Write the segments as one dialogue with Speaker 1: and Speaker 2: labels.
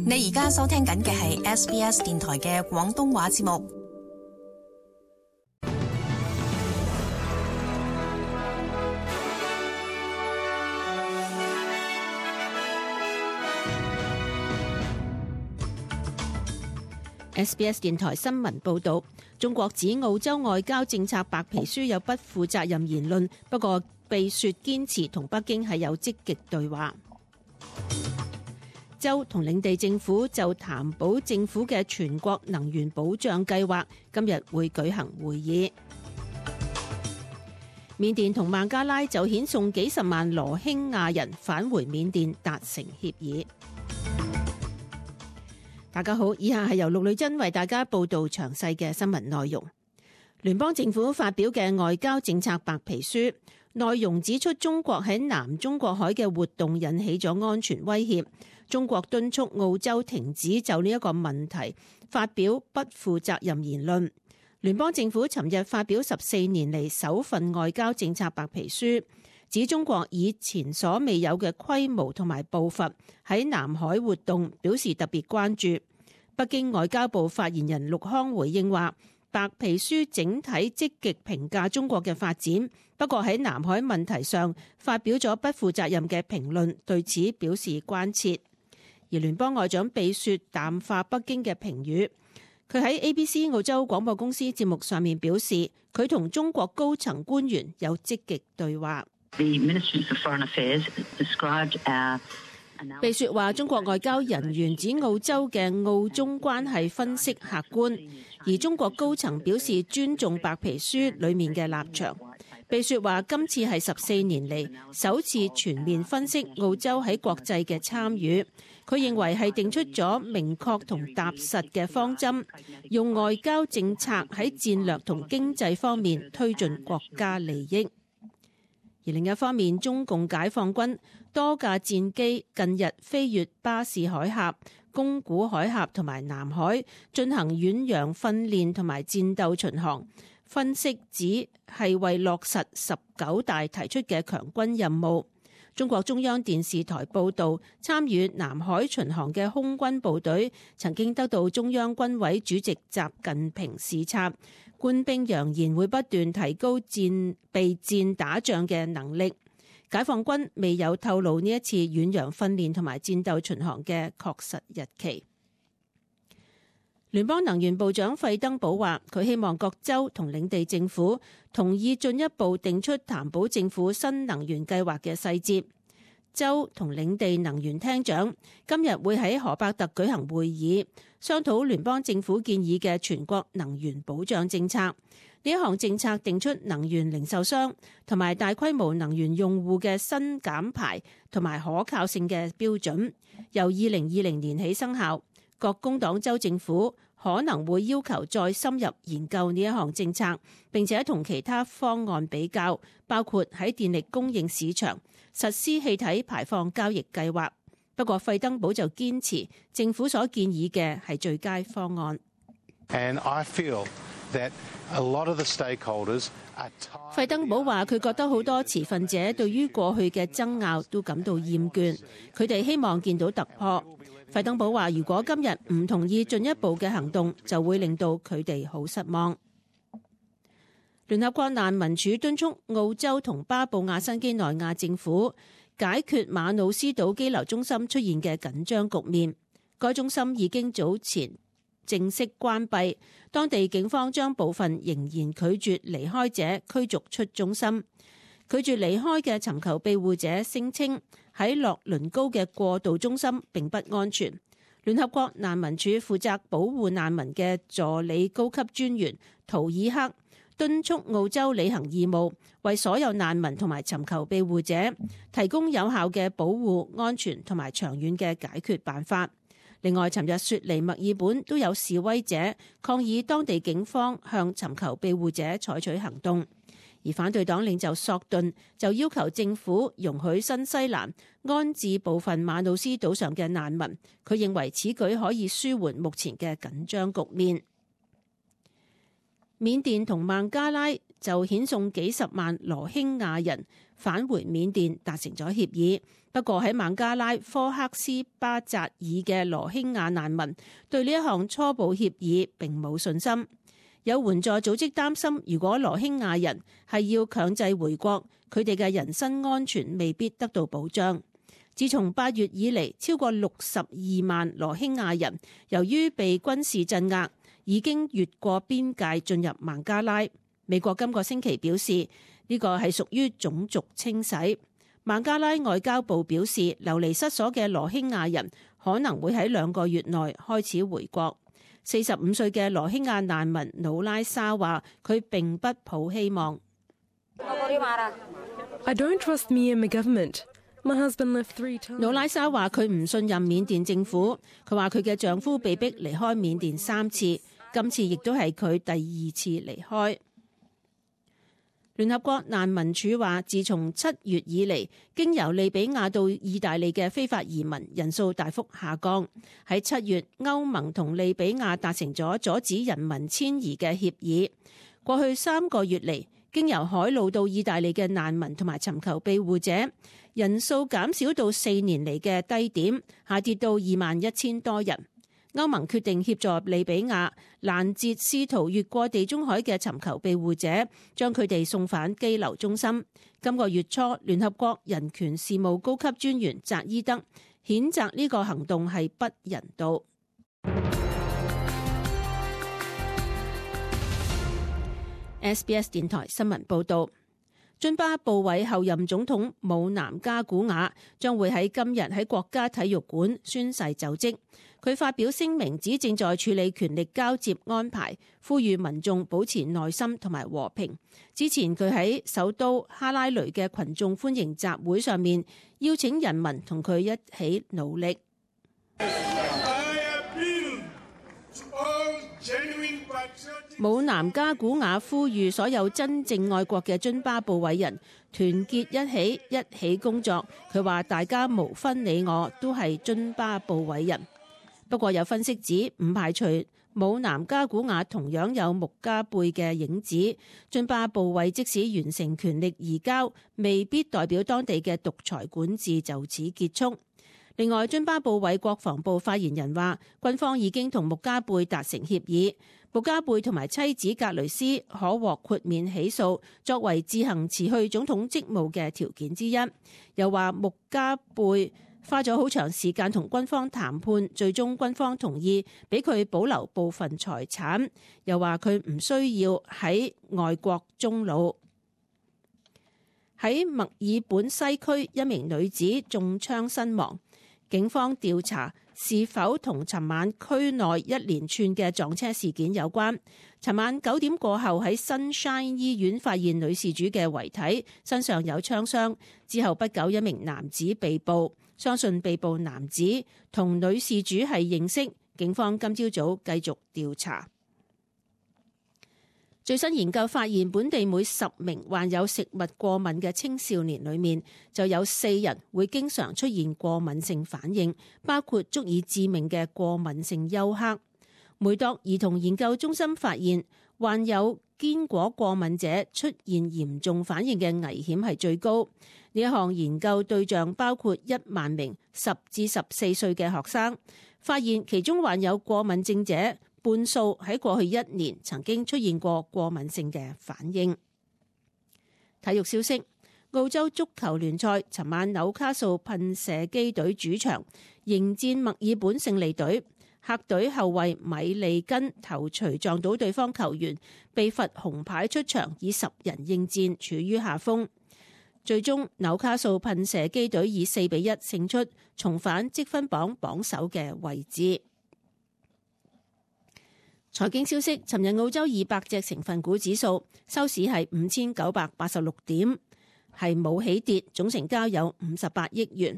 Speaker 1: 你而家收聽緊嘅係 SBS 電台嘅廣東話節目。
Speaker 2: SBS 電台新聞報導，中國指澳洲外交政策白皮書有不負責任言論，不過被說堅持同北京係有積極對話。州同領地政府就談保政府嘅全國能源保障計劃，今日會舉行會議。緬甸同孟加拉就遣送幾十萬羅興亞人返回緬甸達成協議。大家好，以下係由陸女珍為大家報道詳細嘅新聞內容。聯邦政府發表嘅外交政策白皮書內容指出，中國喺南中國海嘅活動引起咗安全威脅。中國敦促澳洲停止就呢一個問題發表不負責任言論。聯邦政府尋日發表14年嚟首份外交政策白皮書，指中國以前所未有嘅規模同埋步伐喺南海活動，表示特別關注。北京外交部發言人陸康回應話，白皮書整體積極評價中國嘅發展，不過喺南海問題上發表咗不負責任嘅評論，對此表示關切。而聯邦外長比雪淡化北京嘅評語，佢喺 ABC 澳洲廣播公司節目上面表示，佢同中國高層官員有積極對話。比雪話，中國外交人員指澳洲嘅澳中關係分析客觀，而中國高層表示尊重白皮書裡面嘅立場。比雪話，今次係14年嚟首次全面分析澳洲喺國際嘅參與。佢認為係定出咗明確同踏實嘅方針，用外交政策喺戰略同經濟方面推進國家利益。而另一方面，中共解放軍多架戰機近日飛越巴士海峽、宮古海峽同埋南海，進行遠洋訓練同埋戰鬥巡航。分析指係為落實19大提出嘅強軍任務。中國中央電視台報導，參與南海巡航嘅空軍部隊曾經得到中央軍委主席習近平視察，官兵揚言會不斷提高備戰打仗嘅能力。解放軍未有透露呢一次遠洋訓練同埋戰鬥巡航嘅確實日期。聯邦能源部長費登堡話，佢希望各州同領地政府同意進一步定出談保政府新能源計劃嘅細節。州同領地能源廳長今日會喺荷伯特舉行會議，商討聯邦政府建議嘅全國能源保障政策。呢一項政策定出能源零售商同埋大規模能源用戶嘅新減排同埋可靠性嘅標準，由2020年起生效。各工黨州政府可能會要求再深入研究呢一項政策，並且同其他方案比較，包括喺電力供應市場實施氣體排放交易計劃。不過費登堡就堅持政府所建議嘅係最佳方案。費登堡話，佢覺得好多持份者對於過去嘅爭拗都感到厭倦，佢哋希望見到突破。費登堡話，如果今日唔同意進一步嘅行動，就會令到佢哋好失望。聯合國難民署敦促澳洲同巴布亞新畿內亞政府解決馬努斯島羈留中心出現嘅緊張局面。該中心已經早前正式關閉，當地警方將部分仍然拒絕離開者驅逐出中心。拒絕離開嘅尋求庇護者聲稱喺洛倫高嘅過渡中心並不安全。聯合國難民署負責保護難民嘅助理高級專員圖爾克敦促澳洲履行義務，為所有難民同埋尋求庇護者提供有效嘅保護、安全同埋長遠嘅解決辦法。另外，尋日雪梨墨爾本都有示威者抗議當地警方向尋求庇護者採取行動。而反對黨領袖索頓就要求政府容許新西蘭安置部分馬努斯島上嘅難民，佢認為此舉可以舒緩目前嘅緊張局面。緬甸同孟加拉就遣送幾十萬羅興亞人返回緬甸達成咗協議。不過喺孟加拉科克斯巴扎爾嘅羅興亞難民對呢一項初步協議並冇信心。有援助組織擔心，如果羅興亞人係要強制回國，佢哋嘅人身安全未必得到保障。自從8月以嚟，超過62萬羅興亞人由於被軍事鎮壓，已經越過邊界進入孟加拉。美國今個星期表示，呢個係屬於種族清洗。孟加拉外交部表示，流離失所嘅羅興亞人可能會喺2個月內開始回國。45歲嘅羅興亞難民努拉沙話：佢並不抱希望。
Speaker 3: I don't trust me and my government. My husband left 3 times.
Speaker 2: 努拉沙話佢唔信任緬甸政府。佢話佢嘅丈夫被逼離開緬甸3次，今次亦都係佢第2次離開。聯合國難民署話，自從7月以嚟，經由利比亞到意大利嘅非法移民人數大幅下降。喺7月，歐盟同利比亞達成咗阻止人民遷移嘅協議。過去3個月嚟，經由海路到意大利嘅難民同埋尋求庇護者人數減少到4年嚟嘅低點，下跌到21,000多人。歐盟決定協助利比亞攔截試圖越過地中海嘅尋求庇護者，將佢哋送返羈留中心。今個月初，聯合國人權事務高級專員扎伊德譴責呢個行動係不人道。SBS 電台新聞報導。津巴布韋後任總統姆南加古瓦將會喺今日喺國家體育館宣誓就職。佢發表聲明指正在處理權力交接安排，呼籲民眾保持耐心同埋和平。之前佢喺首都哈拉雷嘅群眾歡迎集會上面邀請人民同佢一起努力。姆南加古瓦呼籲所有真正愛國嘅津巴布韋人團結一起工作。佢話大家無分你我，都係津巴布韋人。不過有分析指，唔排除姆南加古瓦同樣有穆加貝嘅影子。津巴布韋即使完成權力移交，未必代表當地嘅獨裁管治就此結束。另外，津巴布韋國防部發言人話，軍方已經同穆加貝達成協議，穆加貝同埋妻子格雷斯可獲豁免起訴，作為自行辭去總統職務嘅條件之一。又話穆加貝花咗好長時間同軍方談判，最終軍方同意俾佢保留部分財產。又話佢唔需要喺外國終老。喺墨爾本西區，一名女子中槍身亡。警方調查是否同尋晚區內一連串嘅撞車事件有關。尋晚9點過後喺 Sunshine 醫院發現女事主嘅遺體，身上有槍傷。之後不久，一名男子被捕，相信被捕男子同女事主係認識。警方今朝早繼續調查。最新研究發現，本地每10名患有食物過敏嘅青少年裏面，就有4人會經常出現過敏性反應，包括足以致命嘅過敏性休克。梅多兒童研究中心發現，患有堅果過敏者出現嚴重反應嘅危險係最高。呢一項研究對象包括1萬名10至14歲嘅學生，發現其中患有過敏症者半數喺過去1年曾經出現過過敏性嘅反應。體育消息：澳洲足球聯賽，尋晚紐卡素噴射機隊主場迎戰墨爾本勝利隊，客隊後衛米利根頭槌撞到對方球員，被罰紅牌出場，以10人應戰，處於下風。最終紐卡素噴射機隊以4-1勝出，重返積分榜榜首嘅位置。財經消息：尋日澳洲200隻成分股指數收市係5986點，係冇起跌，總成交有58億元。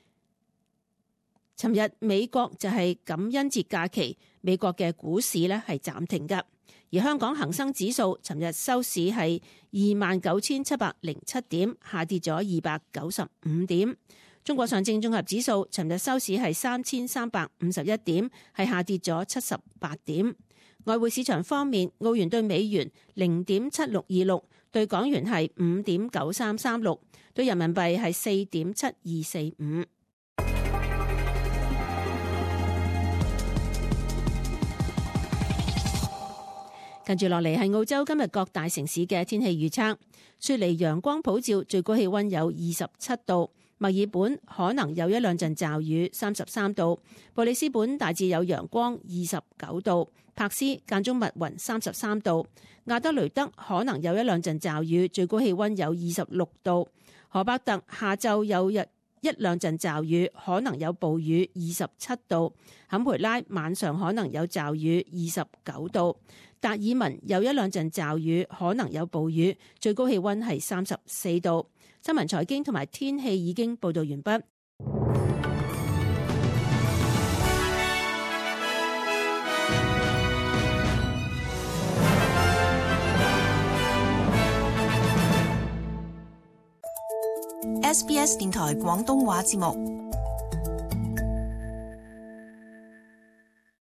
Speaker 2: 尋日美國就係感恩節假期，美國嘅股市呢係暫停㗎，而香港恒生指數尋日收市係29,707點，下跌咗295點。中國上證綜合指數尋日收市係3,351點，係下跌咗78點。 外匯市場方面，澳元對美元0.7626，對港元係5.9336，對人民幣係4.7245。跟住落嚟係澳洲今日各大城市嘅天氣預測。雪梨陽光普照，最高氣溫有27度；墨爾本可能有一兩陣驟雨，33度；布里斯本大致有陽光，29度；柏斯間中密雲，33度；亞德雷德可能有一兩陣驟雨，最高氣溫有26度；荷伯特下晝有一兩陣驟雨，可能有暴雨，27度；坎培拉晚上可能有驟雨，29度；達爾文有一兩陣驟雨，可能有暴雨，最高氣溫係34度。新聞財經同埋天氣已經報道完畢。
Speaker 1: SBS 電台廣東話節目。